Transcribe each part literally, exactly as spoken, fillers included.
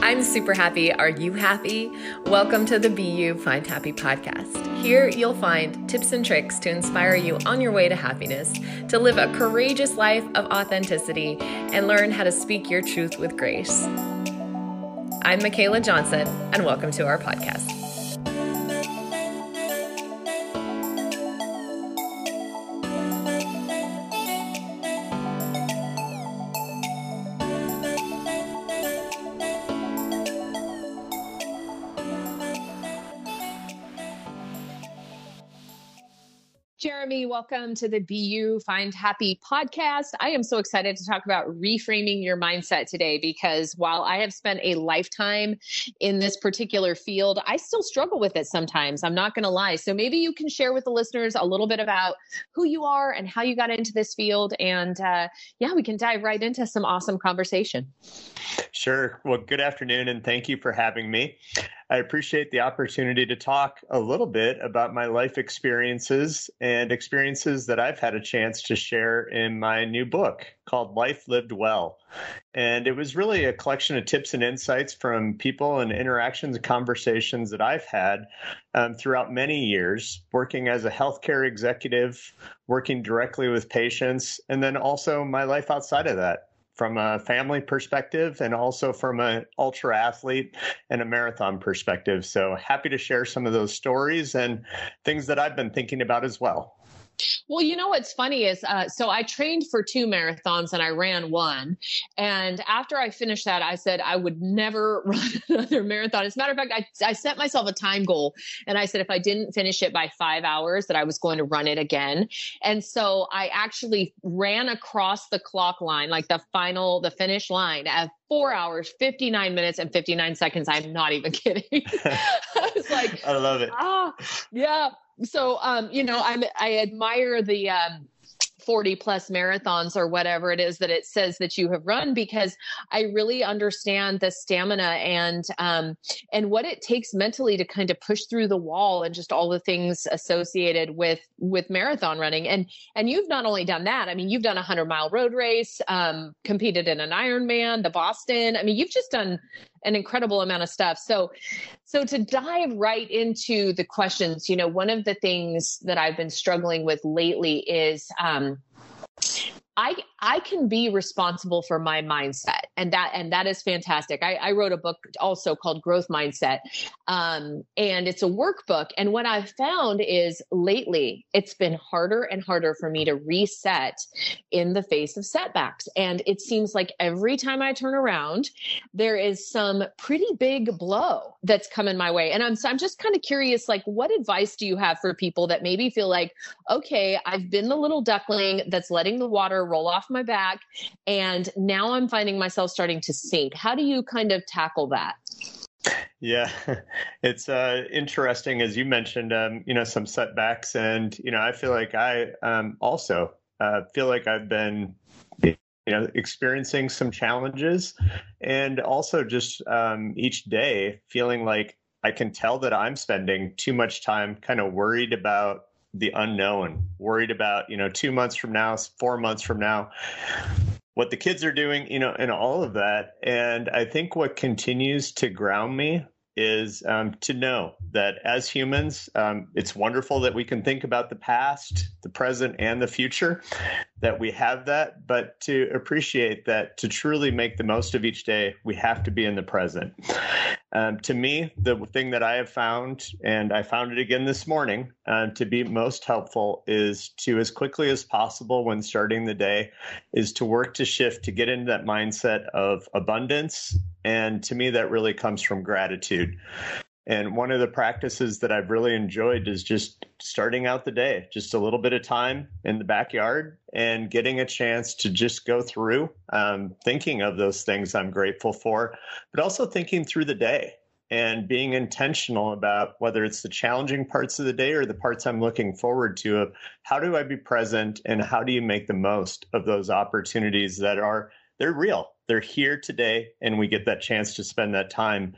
I'm super happy. Are you happy? Welcome to the Be You Find Happy podcast. Here you'll find tips and tricks to inspire you on your way to happiness, to live a courageous life of authenticity, and learn how to speak your truth with grace. I'm Michaela Johnson, and welcome to our podcast. Jeremy, welcome to the Be You Find Happy podcast. I am so excited to talk about reframing your mindset today because while I have spent a lifetime in this particular field, I still struggle with it sometimes. I'm not going to lie. So maybe you can share with the listeners a little bit about who you are and how you got into this field. And uh, yeah, we can dive right into some awesome conversation. Sure. Well, good afternoon, and thank you for having me. I appreciate the opportunity to talk a little bit about my life experiences and experiences that I've had a chance to share in my new book called Life Lived Well. And it was really a collection of tips and insights from people and interactions and conversations that I've had um, throughout many years, working as a healthcare executive, working directly with patients, and then also my life outside of that, from a family perspective and also from an ultra athlete and a marathon perspective. So happy to share some of those stories and things that I've been thinking about as well. Well, you know, what's funny is, uh, so I trained for two marathons and I ran one. And after I finished that, I said I would never run another marathon. As a matter of fact, I, I set myself a time goal and I said, if I didn't finish it by five hours, that I was going to run it again. And so I actually ran across the clock line, like the final, the finish line at four hours, fifty-nine minutes and fifty-nine seconds. I'm not even kidding. I was like, I love it. Ah, yeah. So, um, you know, I'm, I admire the, um, forty plus marathons or whatever it is that it says that you have run, because I really understand the stamina and, um, and what it takes mentally to kind of push through the wall and just all the things associated with, with marathon running. And, and you've not only done that, I mean, you've done a hundred mile road race, um, competed in an Ironman, the Boston. I mean, you've just done an incredible amount of stuff. So, so to dive right into the questions, you know, one of the things that I've been struggling with lately is, um, I, I can be responsible for my mindset, and that, and that is fantastic. I, I wrote a book also called Growth Mindset. Um, and it's a workbook. And what I've found is lately it's been harder and harder for me to reset in the face of setbacks. And it seems like every time I turn around, there is some pretty big blow that's coming my way. And I'm, so I'm just kind of curious, like, what advice do you have for people that maybe feel like, okay, I've been the little duckling that's letting the water roll off my back, and now I'm finding myself starting to sink. How do you kind of tackle that? Yeah, it's uh, interesting, as you mentioned, um, you know, some setbacks. And, you know, I feel like I um, also uh, feel like I've been, you know, experiencing some challenges, and also just um, each day feeling like I can tell that I'm spending too much time kind of worried about the unknown, worried about, you know, two months from now, four months from now, what the kids are doing, you know, and all of that. And I think what continues to ground me is um, to know that as humans, um, it's wonderful that we can think about the past, the present, and the future, that we have that, but to appreciate that to truly make the most of each day, we have to be in the present. Um, to me, the thing that I have found, and I found it again this morning, uh, to be most helpful is to, as quickly as possible when starting the day, is to work to shift, to get into that mindset of abundance. And to me, that really comes from gratitude. And one of the practices that I've really enjoyed is just starting out the day, just a little bit of time in the backyard and getting a chance to just go through um, thinking of those things I'm grateful for, but also thinking through the day and being intentional about whether it's the challenging parts of the day or the parts I'm looking forward to, of how do I be present and how do you make the most of those opportunities that are, they're real. They're here today, and we get that chance to spend that time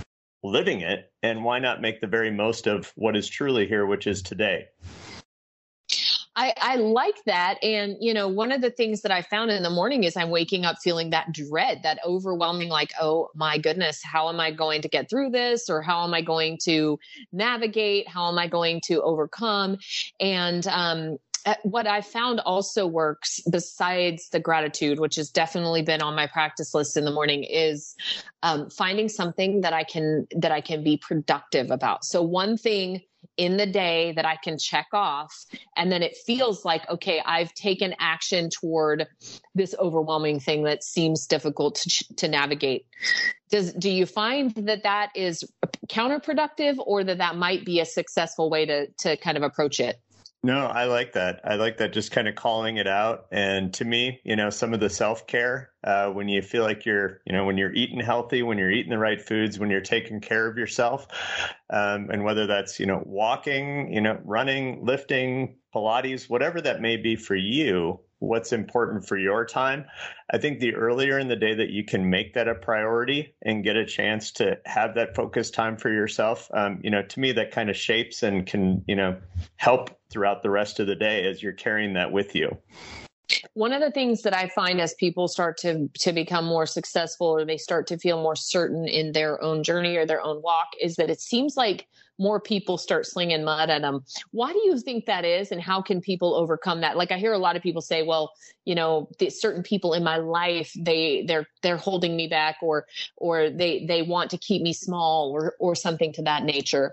living it. And why not make the very most of what is truly here, which is today? I, I like that. And, you know, one of the things that I found in the morning is I'm waking up feeling that dread, that overwhelming, like, oh my goodness, how am I going to get through this? Or how am I going to navigate? How am I going to overcome? And, um, what I found also works besides the gratitude, which has definitely been on my practice list in the morning, is um, finding something that I can, that I can be productive about. So one thing in the day that I can check off, and then it feels like, okay, I've taken action toward this overwhelming thing that seems difficult to, to navigate. Does, do you find that that is counterproductive, or that that might be a successful way to, to kind of approach it? No, I like that. I like that, just kind of calling it out. And to me, you know, some of the self-care, uh, when you feel like you're, you know, when you're eating healthy, when you're eating the right foods, when you're taking care of yourself, um, and whether that's, you know, walking, you know, running, lifting, Pilates, whatever that may be for you, what's important for your time. I think the earlier in the day that you can make that a priority and get a chance to have that focused time for yourself, um, you know, to me, that kind of shapes and can, you know, help throughout the rest of the day as you're carrying that with you. One of the things that I find as people start to, to become more successful, or they start to feel more certain in their own journey or their own walk, is that it seems like more people start slinging mud at them. Why do you think that is? And how can people overcome that? Like, I hear a lot of people say, well, you know, the certain people in my life, they, they're, they're holding me back, or, or they, they want to keep me small, or, or something to that nature.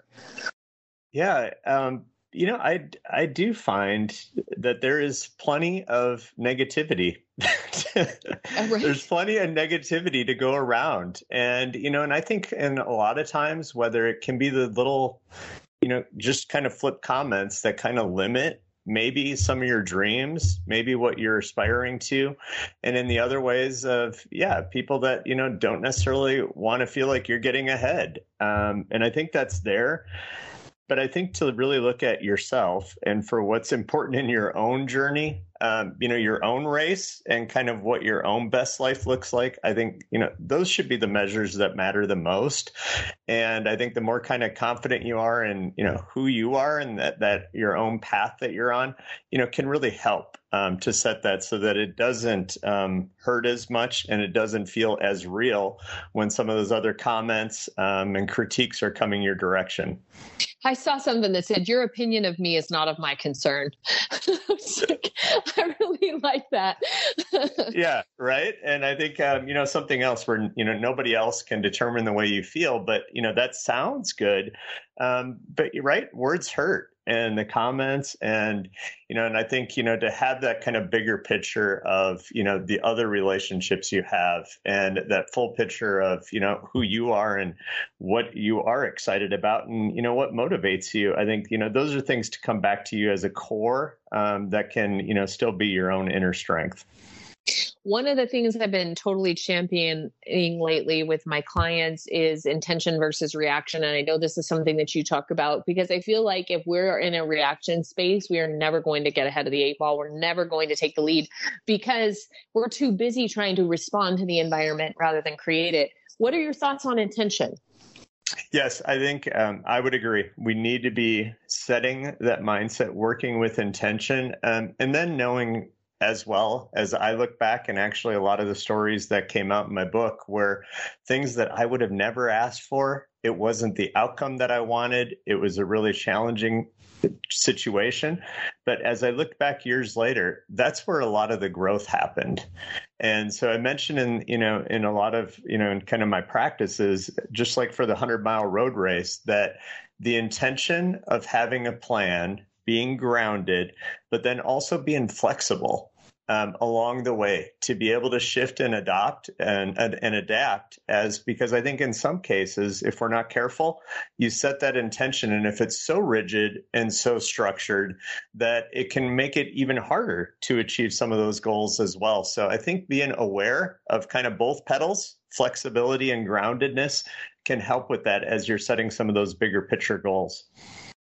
Yeah. Um, You know, I, I do find that there is plenty of negativity. Right. There's plenty of negativity to go around. And, you know, and I think in a lot of times, whether it can be the little, you know, just kind of flip comments that kind of limit maybe some of your dreams, maybe what you're aspiring to. And in the other ways of, yeah, people that, you know, don't necessarily want to feel like you're getting ahead. Um, and I think that's there. But I think to really look at yourself and for what's important in your own journey, um, you know, your own race and kind of what your own best life looks like, I think, you know, those should be the measures that matter the most. And I think the more kind of confident you are in, you know, who you are and that, that your own path that you're on, you know, can really help um, to set that so that it doesn't um, hurt as much and it doesn't feel as real when some of those other comments um, and critiques are coming your direction. I saw something that said, your opinion of me is not of my concern. I really like that. Yeah, right. And I think, um, you know, something else where, you know, nobody else can determine the way you feel, but, you know, that sounds good. Um, but you're right, words hurt. And the comments and, you know, and I think, you know, to have that kind of bigger picture of, you know, the other relationships you have and that full picture of, you know, who you are and what you are excited about and, you know, what motivates you. I think, you know, those are things to come back to you as a core um, that can, you know, still be your own inner strength. One of the things I've been totally championing lately with my clients is intention versus reaction. And I know this is something that you talk about because I feel like if we're in a reaction space, we are never going to get ahead of the eight ball. We're never going to take the lead because we're too busy trying to respond to the environment rather than create it. What are your thoughts on intention? Yes, I think um, I would agree. We need to be setting that mindset, working with intention, um, and then knowing as well as I look back and actually a lot of the stories that came out in my book were things that I would have never asked for. It wasn't the outcome that I wanted. It was a really challenging situation. But as I look back years later, that's where a lot of the growth happened. And so I mentioned in, you know, in a lot of, you know, in kind of my practices, just like for the hundred mile road race, that the intention of having a plan, being grounded, but then also being flexible um, along the way to be able to shift and adopt and, and, and adapt as, because I think in some cases, if we're not careful, you set that intention. And if it's so rigid and so structured that it can make it even harder to achieve some of those goals as well. So I think being aware of kind of both pedals, flexibility and groundedness, can help with that as you're setting some of those bigger picture goals.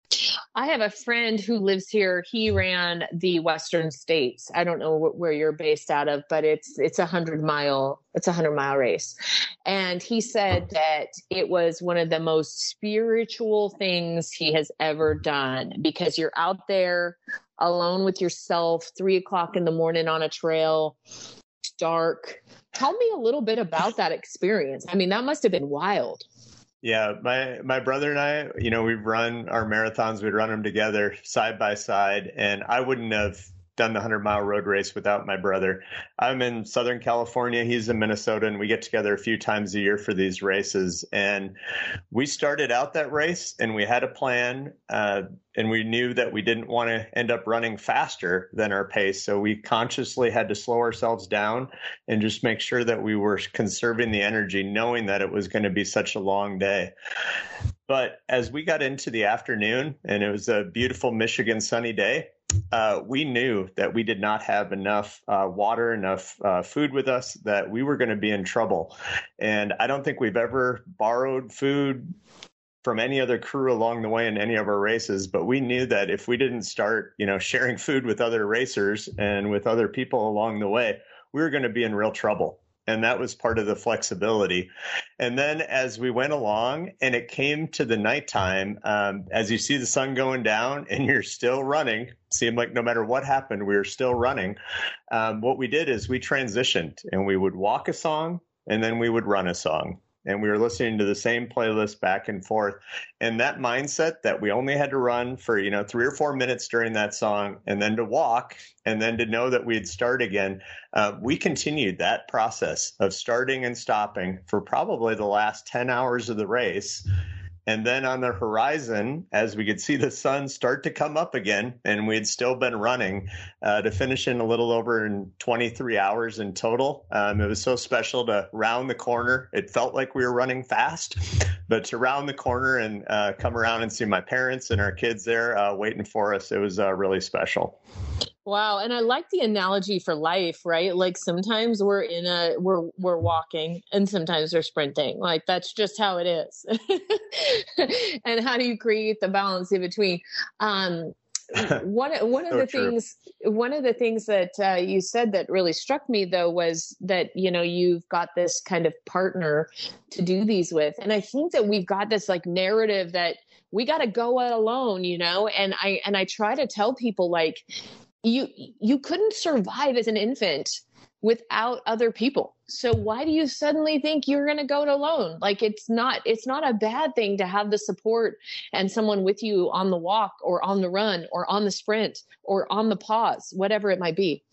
I have a friend who lives here. He ran the Western States. I don't know wh- where you're based out of, but it's it's a hundred mile it's a hundred mile race, and he said that it was one of the most spiritual things he has ever done, because you're out there alone with yourself, three o'clock in the morning on a trail, dark. Tell me a little bit about that experience. I mean, that must have been wild. Yeah, my my brother and I, you know, we've run our marathons. We'd run them together side by side, and I wouldn't have done the hundred mile road race without my brother. I'm in Southern California. He's in Minnesota, and we get together a few times a year for these races. And we started out that race, and we had a plan, uh, and we knew that we didn't want to end up running faster than our pace. So we consciously had to slow ourselves down and just make sure that we were conserving the energy, knowing that it was going to be such a long day. But as we got into the afternoon, and it was a beautiful Michigan sunny day, uh, we knew that we did not have enough uh, water, enough uh, food with us, that we were going to be in trouble. And I don't think we've ever borrowed food from any other crew along the way in any of our races, but we knew that if we didn't start, you know, sharing food with other racers and with other people along the way, we were going to be in real trouble. And that was part of the flexibility. And then as we went along and it came to the nighttime, um, as you see the sun going down and you're still running, seemed like no matter what happened, we were still running. Um, what we did is we transitioned, and we would walk a song and then we would run a song. And we were listening to the same playlist back and forth. And that mindset that we only had to run for, you know, three or four minutes during that song, and then to walk, and then to know that we'd start again, uh, we continued that process of starting and stopping for probably the last ten hours of the race. And then on the horizon, as we could see the sun start to come up again, and we had still been running, uh, to finish in a little over in twenty-three hours in total. Um, it was so special to round the corner. It felt like we were running fast, but to round the corner and uh, come around and see my parents and our kids there uh, waiting for us, it was uh, really special. Wow. And I like the analogy for life, right? Like sometimes we're in a, we're, we're walking, and sometimes we're sprinting. Like that's just how it is. And how do you create the balance in between? Um, one, one of So the true. things, one of the things that uh, you said that really struck me though, was that, you know, you've got this kind of partner to do these with. And I think that we've got this like narrative that we got to go it alone, you know? And I, and I try to tell people like, you you couldn't survive as an infant without other people. So why do you suddenly think you're going to go it alone? Like it's not it's not a bad thing to have the support and someone with you on the walk or on the run or on the sprint or on the pause, whatever it might be.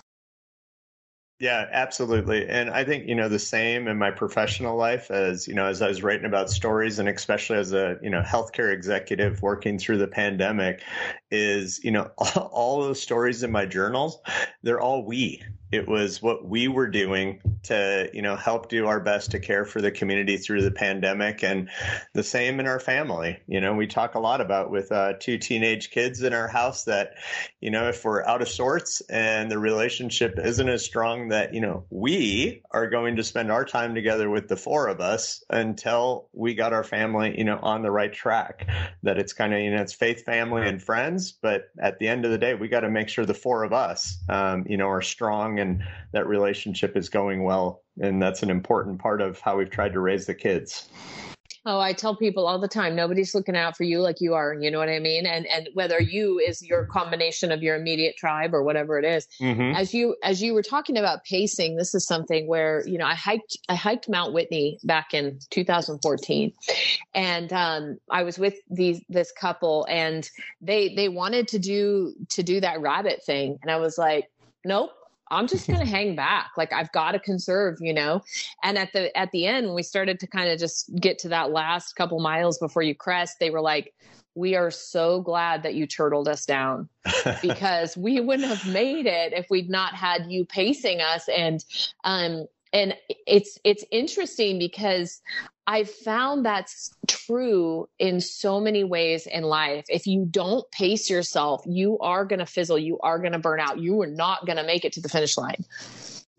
Yeah, absolutely. And I think, you know, the same in my professional life, as, you know, as I was writing about stories, and especially as a, you know, healthcare executive working through the pandemic, is, you know, all, all those stories in my journals, they're all we. It was what we were doing to, you know, help do our best to care for the community through the pandemic, and the same in our family. You know, we talk a lot about with uh, two teenage kids in our house that, you know, if we're out of sorts and the relationship isn't as strong, that, you know, we are going to spend our time together with the four of us until we got our family, you know, on the right track. That it's kind of, you know, it's faith, family, and friends. But at the end of the day, we got to make sure the four of us, um, you know, are strong and that relationship is going well. And that's an important part of how we've tried to raise the kids. Oh, I tell people all the time, nobody's looking out for you like you are. You know what I mean? And and whether you is your combination of your immediate tribe or whatever it is. Mm-hmm. As you as you were talking about pacing, this is something where, you know, I hiked I hiked Mount Whitney back in two thousand fourteen, and um, I was with these this couple, and they they wanted to do to do that rabbit thing, and I was like, nope. I'm just going to hang back. Like I've got to conserve, you know? And at the, at the end, when we started to kind of just get to that last couple miles before you crest, they were like, we are so glad that you turtled us down, because we wouldn't have made it if we'd not had you pacing us. And, um, and it's, it's interesting because I found that's true in so many ways in life. If you don't pace yourself, you are going to fizzle. You are going to burn out. You are not going to make it to the finish line.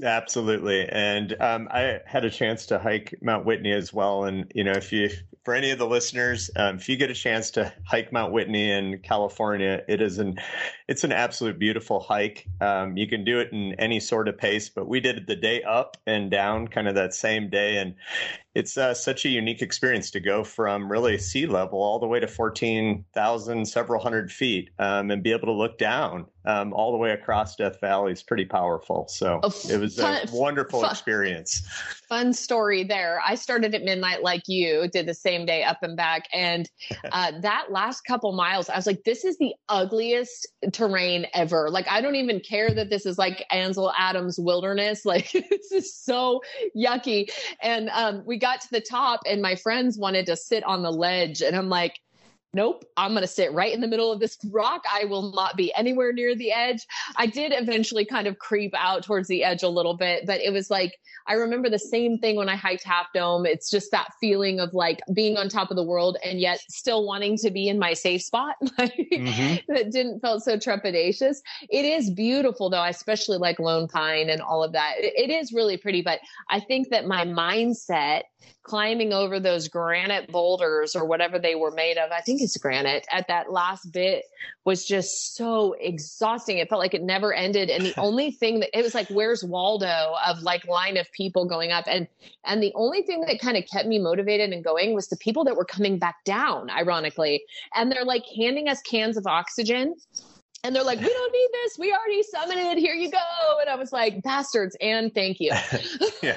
Absolutely. And um, I had a chance to hike Mount Whitney as well. And, you know, if you, for any of the listeners, um, if you get a chance to hike Mount Whitney in California, it is an, it's an absolute beautiful hike. Um, you can do it in any sort of pace, but we did it the day up and down kind of that same day. And it's uh, such a unique experience to go from really sea level all the way to fourteen thousand, several hundred feet, um, and be able to look down um, all the way across Death Valley is pretty powerful. So oh, it was fun, a wonderful fun, experience. Fun story there. I started at midnight like you, did the same day up and back. And uh, that last couple miles, I was like, this is the ugliest terrain ever. Like, I don't even care that this is like Ansel Adams wilderness. Like, this is so yucky. And um, we got to the top and my friends wanted to sit on the ledge. And I'm like, nope, I'm going to sit right in the middle of this rock. I will not be anywhere near the edge. I did eventually kind of creep out towards the edge a little bit, but it was like, I remember the same thing when I hiked Half Dome. It's just that feeling of like being on top of the world and yet still wanting to be in my safe spot. mm-hmm. That didn't felt so trepidatious. It is beautiful though. I especially like Lone Pine and all of that. It, it is really pretty, but I think that my mindset climbing over those granite boulders or whatever they were made of, I think it's granite, at that last bit was just so exhausting. It felt like it never ended. And the only thing that, it was like, where's Waldo of like line of people going up. And, and the only thing that kind of kept me motivated and going was the people that were coming back down, ironically. And they're like handing us cans of oxygen. And they're like, we don't need this. We already summited. Here you go. And I was like, bastards. And thank you. Yeah.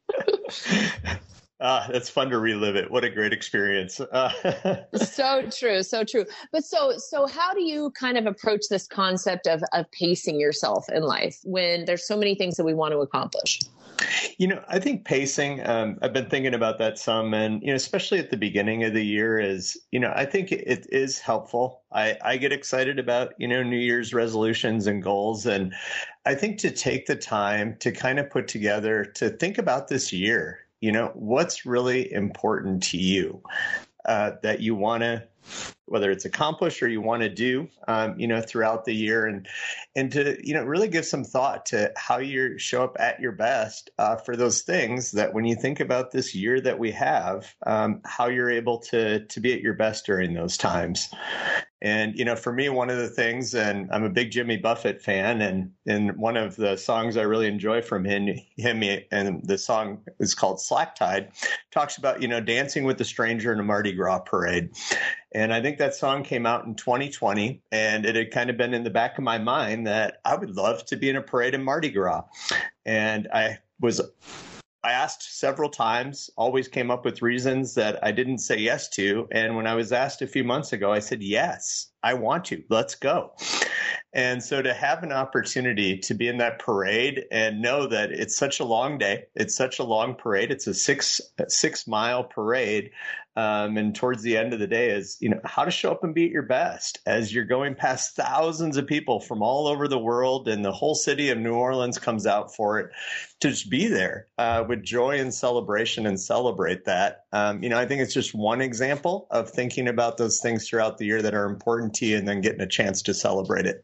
Ah, that's fun to relive it. What a great experience. Uh, so true. So true. But so, so how do you kind of approach this concept of, of pacing yourself in life when there's so many things that we want to accomplish? You know, I think pacing, um, I've been thinking about that some, and, you know, especially at the beginning of the year is, you know, I think it is helpful. I, I get excited about, you know, New Year's resolutions and goals. And I think to take the time to kind of put together, to think about this year, you know, what's really important to you uh, that you want to, whether it's accomplish or you want to do, um, you know, throughout the year, and and to, you know, really give some thought to how you show up at your best uh, for those things that when you think about this year that we have, um, how you're able to to be at your best during those times. And, you know, for me, one of the things, and I'm a big Jimmy Buffett fan, and, and one of the songs I really enjoy from him, him, and the song is called Slack Tide, talks about, you know, dancing with a stranger in a Mardi Gras parade. And I think that song came out in twenty twenty, and it had kind of been in the back of my mind that I would love to be in a parade in Mardi Gras. And I was I asked several times, always came up with reasons that I didn't say yes to. And when I was asked a few months ago, I said, yes, I want to. Let's go. And so to have an opportunity to be in that parade and know that it's such a long day, it's such a long parade, it's a six six mile parade. Um, and towards the end of the day is, you know, how to show up and be at your best as you're going past thousands of people from all over the world, and the whole city of New Orleans comes out for it, to just be there uh, with joy and celebration and celebrate that. Um, you know, I think it's just one example of thinking about those things throughout the year that are important to you and then getting a chance to celebrate it.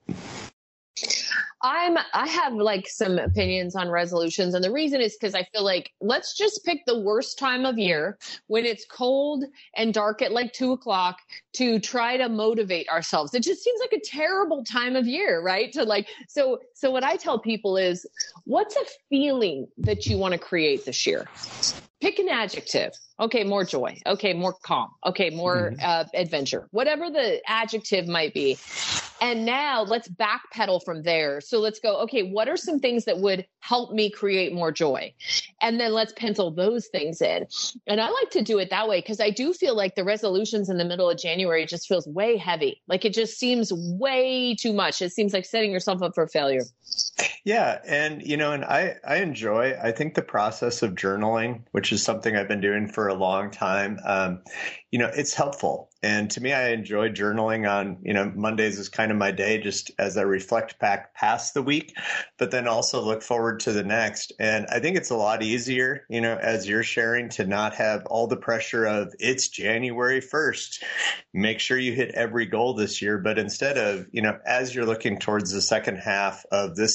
I'm, I have like some opinions on resolutions. And the reason is because I feel like, let's just pick the worst time of year when it's cold and dark at like two o'clock to try to motivate ourselves. It just seems like a terrible time of year, right? To like, so, so what I tell people is, what's a feeling that you want to create this year? Pick an adjective. Okay, more joy. Okay, more calm. Okay, more mm-hmm. uh, adventure. Whatever the adjective might be. And now let's backpedal from there. So let's go, okay, what are some things that would help me create more joy? And then let's pencil those things in. And I like to do it that way because I do feel like the resolutions in the middle of January just feels way heavy. Like it just seems way too much. It seems like setting yourself up for failure. Yeah. And, you know, and I, I enjoy, I think the process of journaling, which is something I've been doing for a long time, um, you know, it's helpful. And to me, I enjoy journaling on, you know, Mondays is kind of my day just as I reflect back past the week, but then also look forward to the next. And I think it's a lot easier, you know, as you're sharing, to not have all the pressure of it's January first, make sure you hit every goal this year. But instead of, you know, as you're looking towards the second half of this month,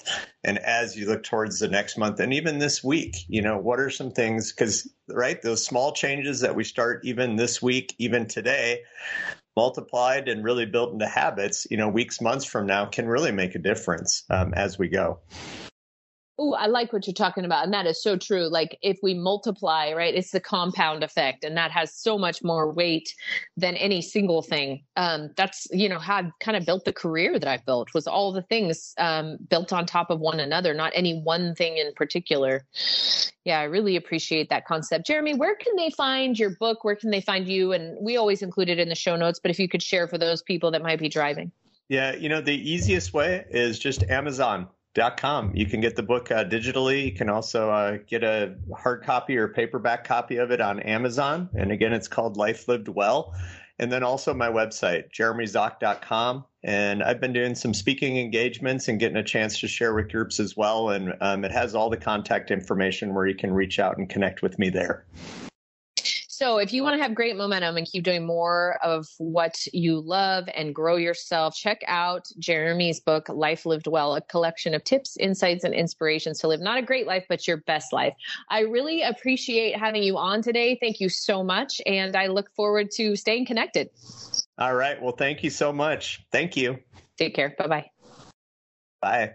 month. And as you look towards the next month and even this week, you know, what are some things, because, right, those small changes that we start even this week, even today, multiplied and really built into habits, you know, weeks, months from now can really make a difference um, as we go. Oh, I like what you're talking about. And that is so true. Like if we multiply, right, it's the compound effect. And that has so much more weight than any single thing. Um, that's, you know, how I've kind of built the career that I've built, was all the things um, built on top of one another, not any one thing in particular. Yeah, I really appreciate that concept. Jeremy, where can they find your book? Where can they find you? And we always include it in the show notes, but if you could share for those people that might be driving. Yeah, you know, the easiest way is just Amazon dot com. You can get the book uh, digitally. You can also uh, get a hard copy or paperback copy of it on Amazon. And again, it's called Life Lived Well. And then also my website, jeremy zock dot com. And I've been doing some speaking engagements and getting a chance to share with groups as well. And um, it has all the contact information where you can reach out and connect with me there. So if you want to have great momentum and keep doing more of what you love and grow yourself, check out Jeremy's book, Life Lived Well, a collection of tips, insights, and inspirations to live not a great life, but your best life. I really appreciate having you on today. Thank you so much. And I look forward to staying connected. All right. Well, thank you so much. Thank you. Take care. Bye-bye. Bye.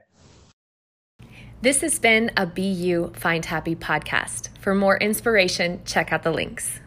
This has been a Be You, Find Happy podcast. For more inspiration, check out the links.